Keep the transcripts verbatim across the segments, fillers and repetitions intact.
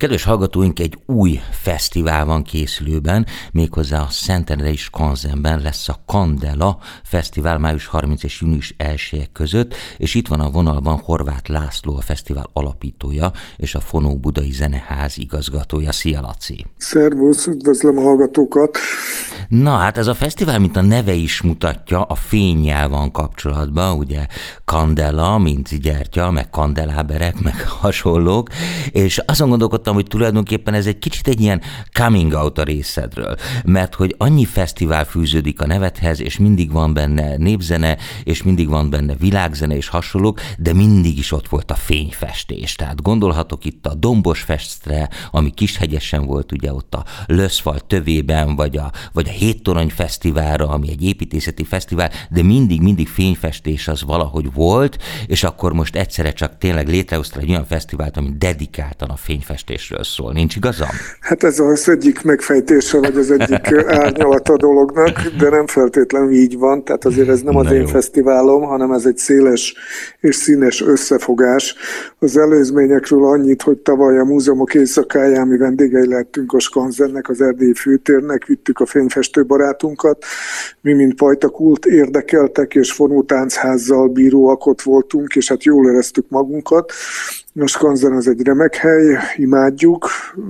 Kedves hallgatóink, egy új fesztivál van készülőben, méghozzá a Szentendrei Skanzenben lesz a Candela Fesztivál május harmincadikája és június elsője között, és itt van a vonalban Horváth László, a fesztivál alapítója, és a Fonó Budai Zeneház igazgatója. Szia, Laci! Szervusz, üdvözlöm a hallgatókat! Na hát ez a fesztivál, mint a neve is mutatja, a fénnyel van kapcsolatban, ugye Candela, mint gyertya, meg kandeláberek, meg hasonlók, és azon gondolkodtam, hogy tulajdonképpen ez egy kicsit egy ilyen coming out a részedről, mert hogy annyi fesztivál fűződik a nevedhez, és mindig van benne népzene, és mindig van benne világzene és hasonlók, de mindig is ott volt a fényfestés. Tehát gondolhatok itt a Dombos Festre, ami Kishegyesen volt, ugye ott a Löszfal tövében, vagy a, vagy a Héttorony Fesztiválra, ami egy építészeti fesztivál, de mindig-mindig fényfestés az valahogy volt, és akkor most egyszerre csak tényleg létrehoztál egy olyan fesztivált, ami dedikáltan a fényfestésről szól. Nincs igazam? Hát ez az egyik megfejtése, vagy az egyik árnyalata a dolognak, de nem feltétlenül így van, tehát azért ez nem az én fesztiválom, hanem ez egy széles és színes összefogás. Az előzményekről annyit, hogy tavaly a múzeumok éjszakáján mi vendégei lettünk a Skanzennek, az erdélyi főtérnek, vittük a fényfestő barátunkat. Mi, mint Pajtakult érdekeltek, és fonótáncházzal bíróak ott voltunk, és hát jól éreztük magunkat. A Skanzen az egy remek hely, imádjuk,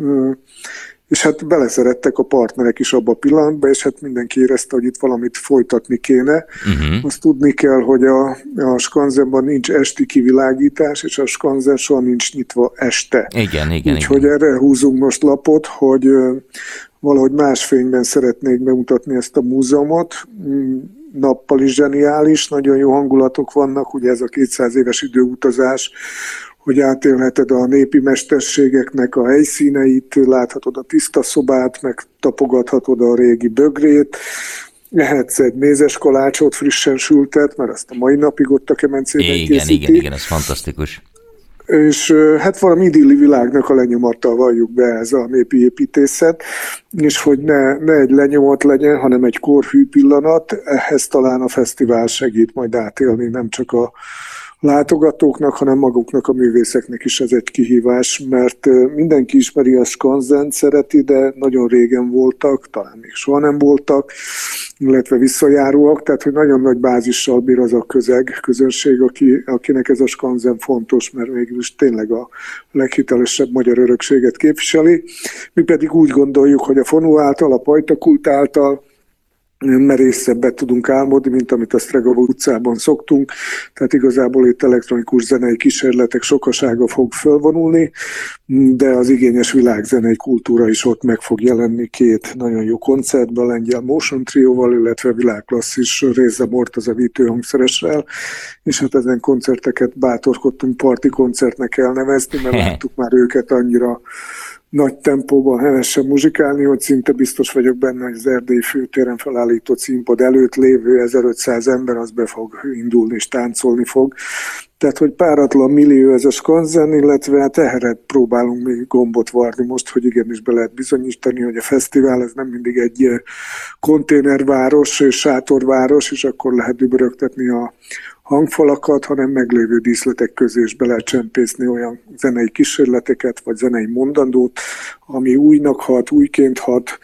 és hát beleszerettek a partnerek is abba a pillanatban, és hát mindenki érezte, hogy itt valamit folytatni kéne. Uh-huh. Azt tudni kell, hogy a, a Skanzenban nincs esti kivilágítás, és a Skanzen soha nincs nyitva este. Igen, igen, Úgyhogy igen. erre húzunk most lapot, hogy valahogy más fényben szeretnék bemutatni ezt a múzeumot. Nappal is zseniális, nagyon jó hangulatok vannak, ugye ez a kétszáz éves időutazás, hogy átélheted a népi mesterségeknek a helyszíneit, láthatod a tiszta szobát, meg tapogathatod a régi bögrét, ehetsz egy mézes kalácsot frissen sültet, mert azt a mai napig ott a kemencében igen, készítik. Igen, igen, ez fantasztikus. És hát valami idilli világnak a lenyomata, valljuk be, ez a népi építészet, és hogy ne, ne egy lenyomat legyen, hanem egy korhű pillanat, ehhez talán a fesztivál segít majd átélni, nem csak a látogatóknak, hanem maguknak, a művészeknek is ez egy kihívás, mert mindenki ismeri a Skanzent, szereti, de nagyon régen voltak, talán még soha nem voltak, illetve visszajáróak, tehát hogy nagyon nagy bázissal bír az a közeg, közönség, aki, akinek ez a Skanzen fontos, mert mégis tényleg a leghitelesebb magyar örökséget képviseli. Mi pedig úgy gondoljuk, hogy a Fonó által, a Pajtakult által merészebbet tudunk álmodni, mint amit a Stregava utcában szoktunk, tehát igazából itt elektronikus zenei kísérletek sokasága fog fölvonulni, de az igényes világzenei kultúra is ott meg fog jelenni két nagyon jó koncertben, a lengyel Motion Trio-val, illetve világklasszis Réza Mortaza vitőhangszeressel, és hát ezen koncerteket bátorkodtunk parti koncertnek elnevezni, mert láttuk már őket annyira nagy tempóban hevesen muzsikálni, hogy szinte biztos vagyok benne, hogy az erdélyi főtéren felállított színpad előtt lévő ezerötszáz ember az be fog indulni és táncolni fog. Tehát, hogy páratlan millió ez a Skanzen, illetve hát ehhez próbálunk még gombot varni most, hogy igenis be lehet bizonyítani, hogy a fesztivál ez nem mindig egy konténerváros és sátorváros, és akkor lehet dübörögtetni a hangfalakat, hanem meglévő díszletek közé is be lehet csempészni olyan zenei kísérleteket, vagy zenei mondandót, ami újnak hat, újként hat,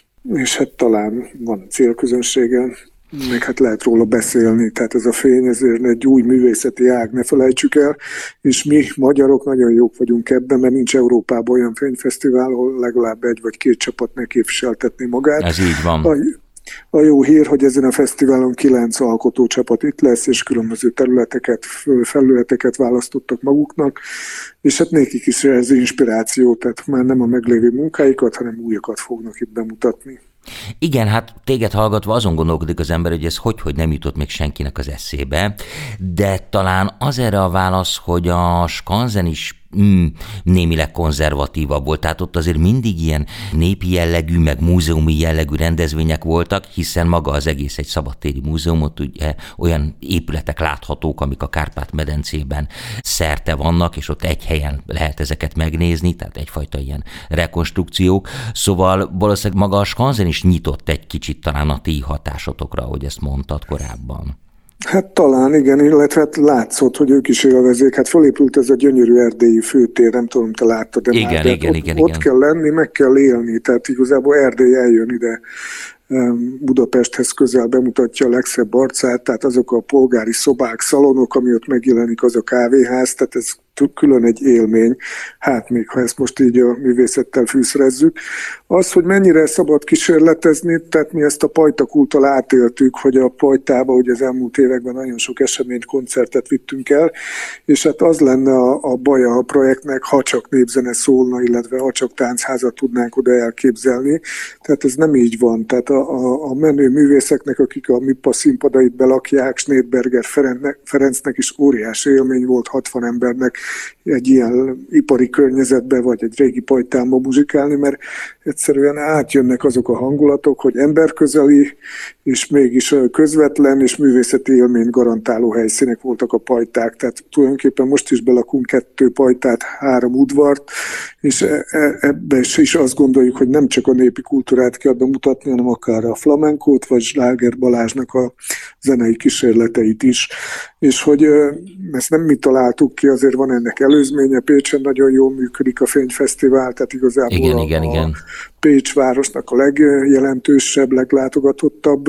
és hát talán van célközönsége, meg hát lehet róla beszélni, tehát ez a fény ezért egy új művészeti ág, ne felejtsük el, és mi magyarok nagyon jók vagyunk ebben, mert nincs Európában olyan fényfesztivál, ahol legalább egy vagy két csapat ne képviseltetni magát. Ez így van. A, A jó hír, hogy ezen a fesztiválon kilenc alkotócsapat itt lesz, és különböző területeket, felületeket választottak maguknak, és hát nekik is ez inspiráció, tehát már nem a meglévő munkáikat, hanem újakat fognak itt bemutatni. Igen, hát téged hallgatva azon gondolkodik az ember, hogy ez hogy-hogy nem jutott még senkinek az eszébe, de talán az erre a válasz, hogy a Skanzen is mm, némileg konzervatívabb volt, tehát ott azért mindig ilyen népi jellegű, meg múzeumi jellegű rendezvények voltak, hiszen maga az egész egy szabadtéri múzeumot, ugye olyan épületek láthatók, amik a Kárpát-medencében szerte vannak, és ott egy helyen lehet ezeket megnézni, tehát egyfajta ilyen rekonstrukciók, szóval valószínűleg maga a Skanzen is nyitott egy kicsit talán a ti hatásotokra, ahogy ezt mondtad korábban. Hát talán igen, illetve hát látszott, hogy ők is élvezik. Hát fölépült ez a gyönyörű erdélyi főtér, nem tudom, te láttad, de igen, már, igen, ott, igen, ott igen. kell lenni, meg kell élni, tehát igazából Erdély eljön ide Budapesthez közel, bemutatja a legszebb arcát, tehát azok a polgári szobák, szalonok, ami ott megjelenik, az a kávéház, tehát ez külön egy élmény, hát még ha ezt most így a művészettel fűszerezzük. Az, hogy mennyire szabad kísérletezni, tehát mi ezt a pajtakulttal átéltük, hogy a pajtába ugye az elmúlt években nagyon sok eseményt, koncertet vittünk el, és hát az lenne a, a baja a projektnek, ha csak népzene szólna, illetve ha csak táncházat tudnánk oda elképzelni. Tehát ez nem így van. Tehát a, a, a menő művészeknek, akik a MIPA színpadait belakják, Schneidberger Ferencnek is óriási élmény volt hatvan embernek egy ilyen ipari környezetbe, vagy egy régi pajtámba muzsikálni, mert egyszerűen átjönnek azok a hangulatok, hogy emberközeli, és mégis közvetlen és művészeti élményt garantáló helyszínek voltak a pajták. Tehát tulajdonképpen most is belakunk kettő pajtát, három udvart, és ebbe is azt gondoljuk, hogy nem csak a népi kultúrát kell bemutatni, hanem akár a flamenkót, vagy Sláger Balázsnak a zenei kísérleteit is. És hogy ezt nem mi találtuk ki, azért van ennek előzménye, Pécsen nagyon jól működik a Fényfesztivál, tehát igazából igen, a, igen, igen. Pécs városnak a legjelentősebb, leglátogatottabb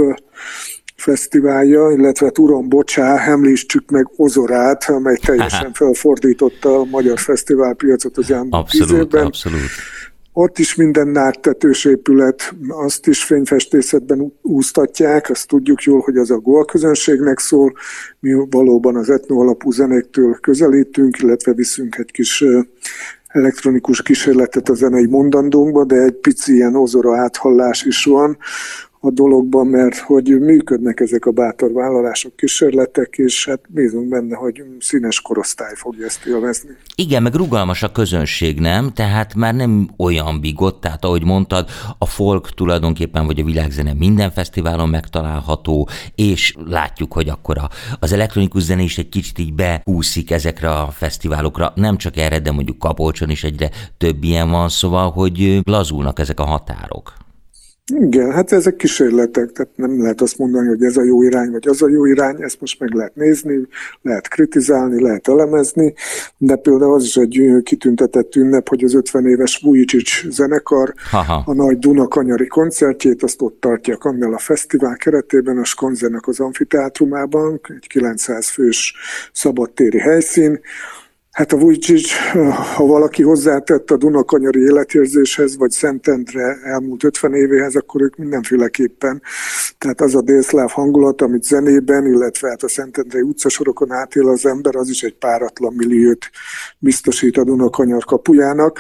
fesztiválja, illetve Uram, bocsá, említsük meg Ozorát, amely teljesen felfordította a magyar fesztiválpiacot az elmúlt tíz évben. Abszolút, abszolút. Ott is minden náttetős épület, azt is fényfestészetben úsztatják, azt tudjuk jól, hogy az a gól közönségnek szól, mi valóban az etno alapú zenéktől közelítünk, illetve viszünk egy kis elektronikus kísérletet a zenei mondandónkba, de egy pici ilyen ozora áthallás is van a dologban, mert hogy működnek ezek a bátor vállalások, kísérletek, és hát bízunk benne, hogy színes korosztály fogja ezt élvezni. Igen, meg rugalmas a közönség, nem? Tehát már nem olyan bigott, tehát ahogy mondtad, a folk tulajdonképpen, vagy a világzene minden fesztiválon megtalálható, és látjuk, hogy akkor az elektronikus zene is egy kicsit így behúszik ezekre a fesztiválokra, nem csak erre, de mondjuk Kapolcson is egyre több ilyen van, szóval, hogy lazulnak ezek a határok. Igen, hát ezek kísérletek, tehát nem lehet azt mondani, hogy ez a jó irány, vagy az a jó irány, ezt most meg lehet nézni, lehet kritizálni, lehet elemezni, de például az is egy kitüntetett ünnep, hogy az ötven éves Vujicic zenekar Aha. a nagy Dunakanyari koncertjét, azt ott tartja a Candela Fesztivál keretében, a Skanzennek az amfiteátrumában, egy kilencszáz fős szabadtéri helyszín. Hát a Vujicic, ha valaki hozzátett a Dunakanyari életérzéshez, vagy Szentendre elmúlt ötven évéhez, akkor ők mindenféleképpen. Tehát az a délszláv hangulat, amit zenében, illetve hát a Szentendrei utcasorokon átél az ember, az is egy páratlan milliót biztosít a Dunakanyar kapujának.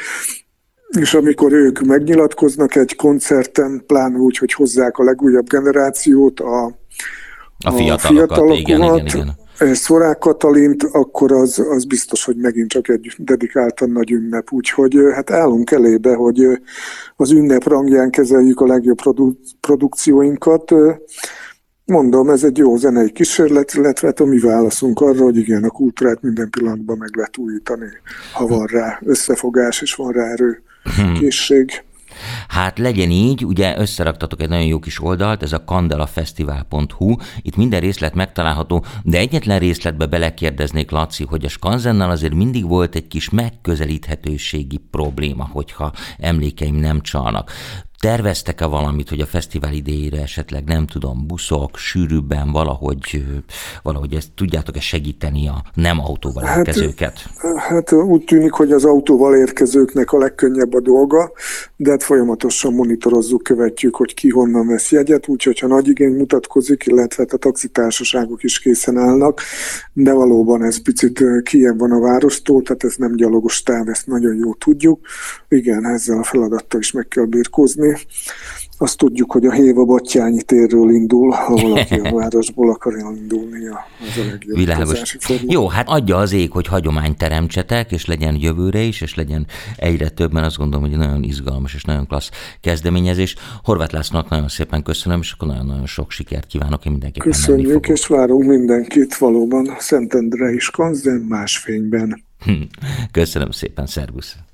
És amikor ők megnyilatkoznak egy koncerten, pláne úgy, hogy hozzák a legújabb generációt, a, a fiatalokat, fiatalokat igen, igen, igen. Szorák Katalint, akkor az, az biztos, hogy megint csak egy dedikáltan nagy ünnep. Úgyhogy hát állunk elébe, hogy az ünnep rangján kezeljük a legjobb produ- produkcióinkat. Mondom, ez egy jó zenei kísérlet, illetve hát a mi válaszunk arra, hogy igen, a kultúrát minden pillanatban meg lehet újítani, ha van rá összefogás és van rá erő, készség. Hát legyen így, ugye összeraktatok egy nagyon jó kis oldalt, ez a candelafestival pont hu, itt minden részlet megtalálható, de egyetlen részletbe belekérdeznék, Laci, hogy a Skanzennal azért mindig volt egy kis megközelíthetőségi probléma, hogyha emlékeim nem csalnak. Terveztek-e valamit, hogy a fesztivál idejére esetleg, nem tudom, buszok, sűrűbben valahogy, valahogy ezt tudjátok-e segíteni a nem autóval hát, érkezőket? Hát úgy tűnik, hogy az autóval érkezőknek a legkönnyebb a dolga, de hát folyamatosan monitorozzuk, követjük, hogy ki honnan vesz jegyet, úgyhogy ha nagy igény mutatkozik, illetve a taxitársaságok is készen állnak, de valóban ez picit kijebb van a várostól, tehát ez nem gyalogos táv, ezt nagyon jól tudjuk. Igen, ezzel a feladattal is meg kell birkózni. Azt tudjuk, hogy a Héva Battyányi térről indul, ha valaki a városból akar elindulni, az a legjobb utazási forma. Jó, hát adja az ég, hogy hagyományt teremtsetek, és legyen jövőre is, és legyen egyre több, mert azt gondolom, hogy nagyon izgalmas és nagyon klassz kezdeményezés. Horváth Lászlónak nagyon szépen köszönöm, és akkor nagyon-nagyon sok sikert kívánok, én mindenképpen Köszönjük, menni fogok. És várunk mindenkit valóban Szentendrei Skanzen más fényben. Köszönöm szépen, szervusz!